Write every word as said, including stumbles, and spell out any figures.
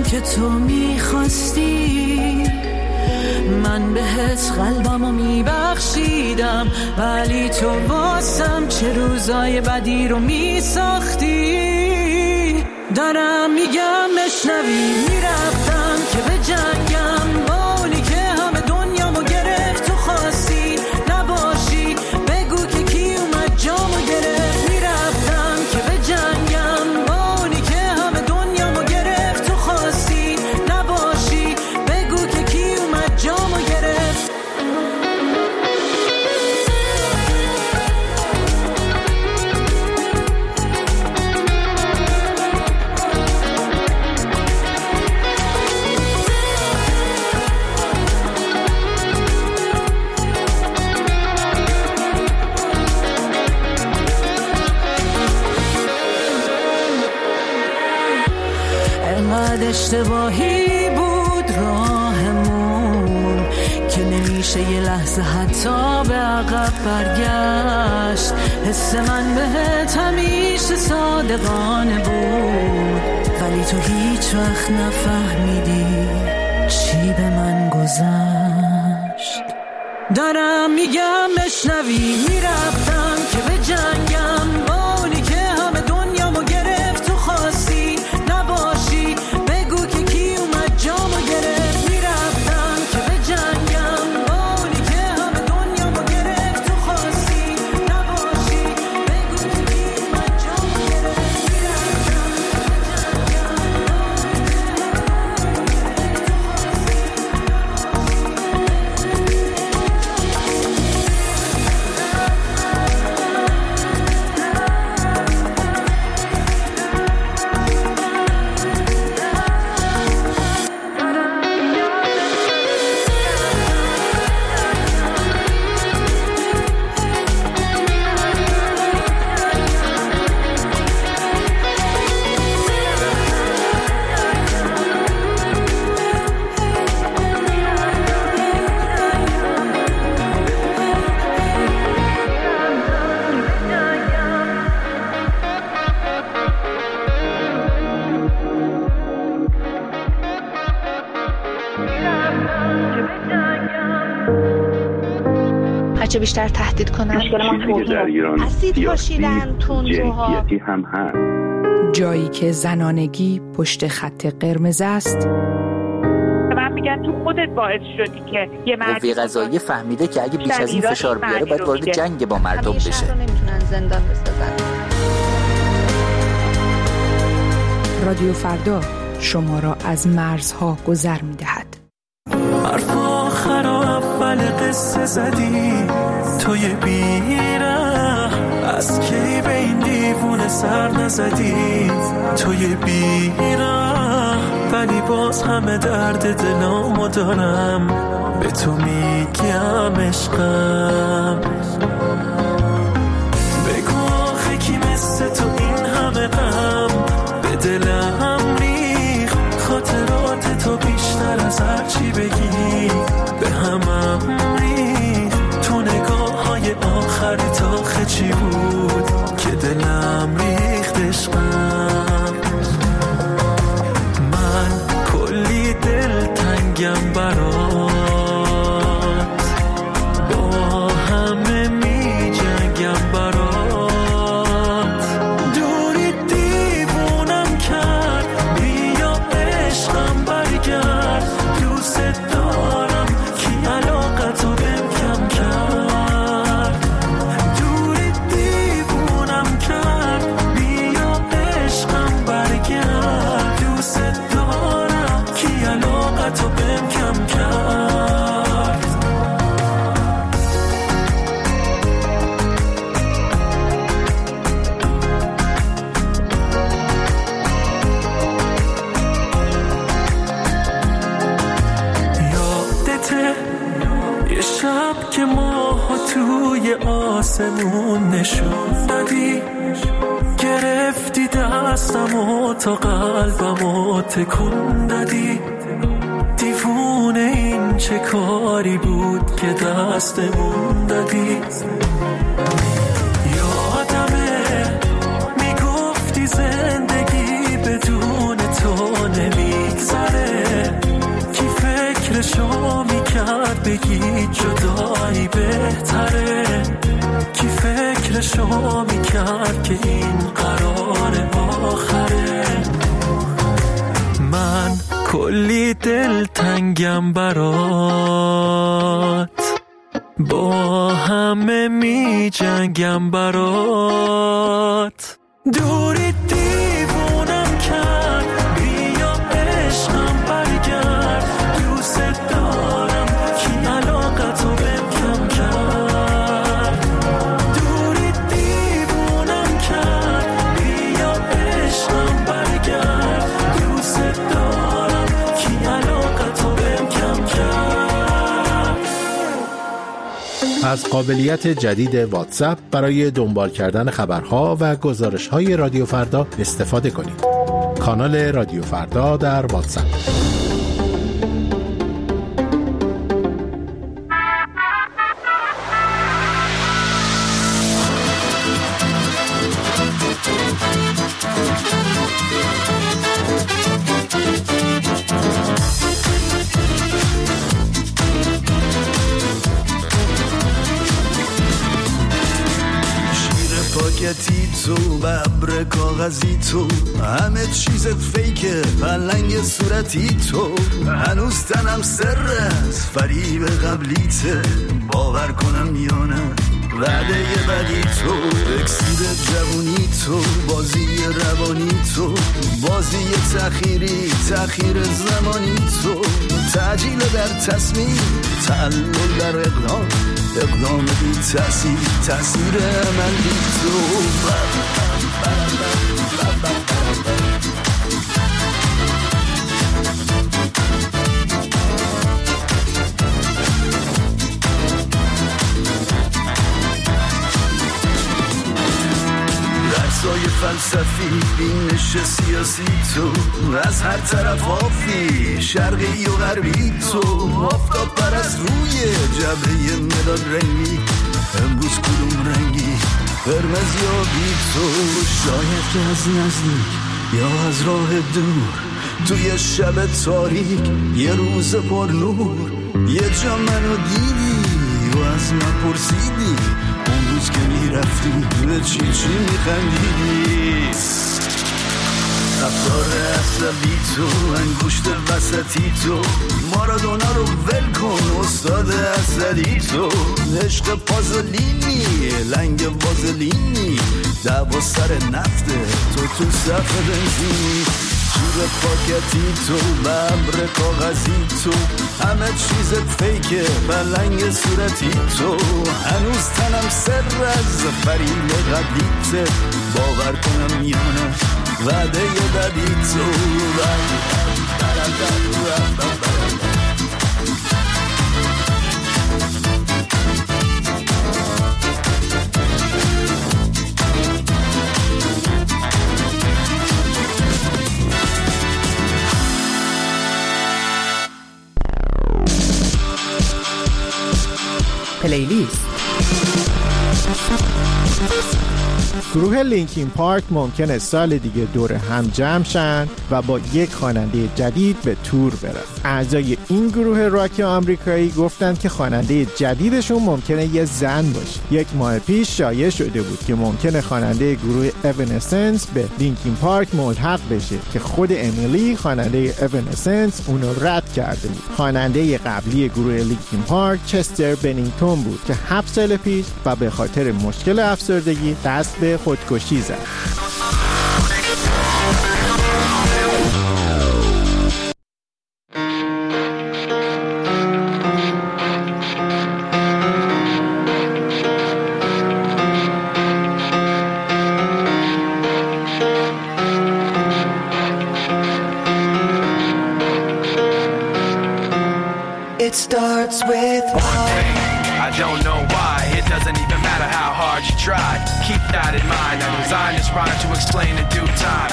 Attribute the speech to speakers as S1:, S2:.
S1: که تو میخواستی، من بهت قلبمو میبخشیدم، ولی تو واسم چه روزای بدی رو میساختی. دارم میگم بشنوی، میرفتم که به جنگم با اونی که همه دنیامو گرفت. تو خواستی نباشی، بگو که کی اومد جامو گرفت. میرفتم که به جنگم با اونی که همه دنیامو گرفت. تو خواستی نباشی، بگو که کی اومد جامو گرفت. انقدر اشتباهی بود راهمون که نمیشه یه لحظه حتی به عقب برگشت. حس من بهت همیشه صادقانه بود، ولی تو هیچ وقت نفهمیدی چی به من گذشت. دارم میگم بشنوی، میرفتم که به جنگم با اونی که همه دنیامو گرفت. تو خواستی نباشی، بگو که کی اومد جامو گرفت. میرفتم که به جنگم با اونی که همه دنیامو گرفت. تو خواستی نباشی، بگو که کی اومد جامو گرفت.
S2: هرچه بیشتر تهدید کنن
S3: مشکل ما توهین
S2: اسید پاشیدن تندروها
S3: هم هست.
S4: جایی که زنانگی پشت خط قرمز است.
S5: من میگم تو خودت باعث شدی که یه مردی
S6: قوه قضاییه فهمیده که اگه بیش از این فشار بیاره باید وارد جنگ با مردم بشه.
S2: شهر رو نمیتونن زندان بسازن.
S4: رادیو فردا شما را از مرزها گذر میدهد.
S7: حرف آخر و اول قصه زدی توی بیره، از کی به این دیوونه سر نزدی توی بیره، ولی باز همه درد دلامو دارم به تو میگم عشقم. بگو آخه کی مثل تو این همه غم به دلم ریخ، خاطرات تو بیشتر از هر چی بگی به همم ریخ. تو نگاه های آخر تا خچی بود که دلم ریخت عشقم. من کلی دل تنگم برات، با همه می جنگم برات. دوری دیوونم کرد، بیا عشقم برگرد. دوست دارم کی علاقتو بهم کم کرد. دوری دیوونم کرد، بیا عشقم برگرد. دوست دارم کی علاقتو بهم کم کرد. یادته یه شب که ماها توی آسمون نشون دادی، گرفتی دستم و تا قلبم و تکون دادی. دیوونه این چه کاری بود که دستمون دادی. یادمه میگفتی زندگی بدون تو نمیگذره. دلشو میکرد که این قرار آخره. من کلی دل تنگم برات، با همه می جنگم برات. دوری دیوونم کرد، بیا عشقم برگرد. دوست دارم کی علاقتو بهم کم کرد. دوری دیوونم کرد، بیا عشقم برگرد. دوست دارم کی علاقتو بهم کم کرد.
S8: از قابلیت جدید واتساپ برای دنبال کردن خبرها و گزارش‌های رادیو فردا استفاده کنید. کانال رادیو فردا در واتساپ.
S9: پاکتی تو ببر کاغذی تو، همه چیزت فیکه پلنگ صورتی تو. هنوز تنم سر از فریب قبلیته، باور کنم یا نه وعده بدی تو. اکسیر جوونی تو، بازی روانی تو، بازی تأخیری تأخیر زمانی تو. تعجیل در تصمیم، تعلل در اقدام، اقدام بی تأثیر، تأثیر من بی تو. درسای فلسفی، بینش سیاسی تو، از هر طرف آفی، شرقی و غربی تو. آفتاب پرست روی جبهه مداد رنگی، امروز کدوم رنگی، قرمز یا بی تو. شاید که از نزدیک یا از راه دور، توی شب تاریک یه روز پر نور، یه جا منو دیدی و از من پرسیدی، اون روز که میرفتی به چی چی میخندیدی. رفتار عصبی تو، انگشت وسطی تو، مارادونا رو ول کن استاد اسدی تو. عشق پازلینی، لنگ وازلینی، دعوا سر نفته تو تو صف بنزینی. جیب پاکتی تو، ببر کاغذی تو، همه چیزت فیکه بلنگ صورتی تو. هنوز تنم سر از فریب قبلیته، باور کنم یا نه وعده بدی تو.
S4: پلیلیست.
S10: گروه لینکین پارک ممکنه سال دیگه دور هم جمع شن و با یک خواننده جدید به تور برن. اعضای این گروه راک آمریکایی گفتن که خواننده جدیدشون ممکنه یه زن باشه. یک ماه پیش شایع شده بود که ممکنه خواننده گروه اونسنس به لینکین پارک ملحق بشه که خود امیلی خواننده اونسنس اونو رد کرده بود. خواننده قبلی گروه لینکین پارک چستر بنینگتون بود که هفت سال پیش و به خاطر مشکل افسردگی دست به خودکشی زد.
S11: It starts with one thing. I don't know why. It doesn't even matter how hard you try. Keep that in mind. I designed this rhyme to explain in due time.